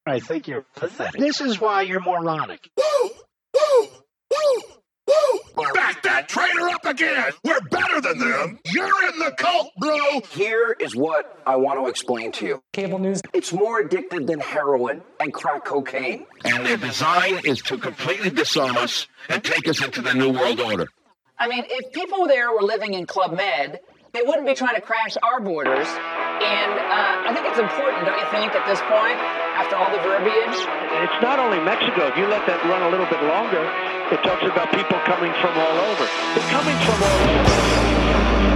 I think you're pathetic. This is why you're moronic. Back that traitor up again! We're better than them! You're in the cult, bro! Here is what I want to explain to you. Cable news. It's more addictive than heroin and crack cocaine. And their design is to completely disarm us and take us into the New World Order. I mean, if people there were living in Club Med, they wouldn't be trying to crash our borders. And I think it's important, don't you think, at this point, after all the verbiage? It's not only Mexico. If you let that run a little bit longer, it talks about people coming from all over. They're coming from all over.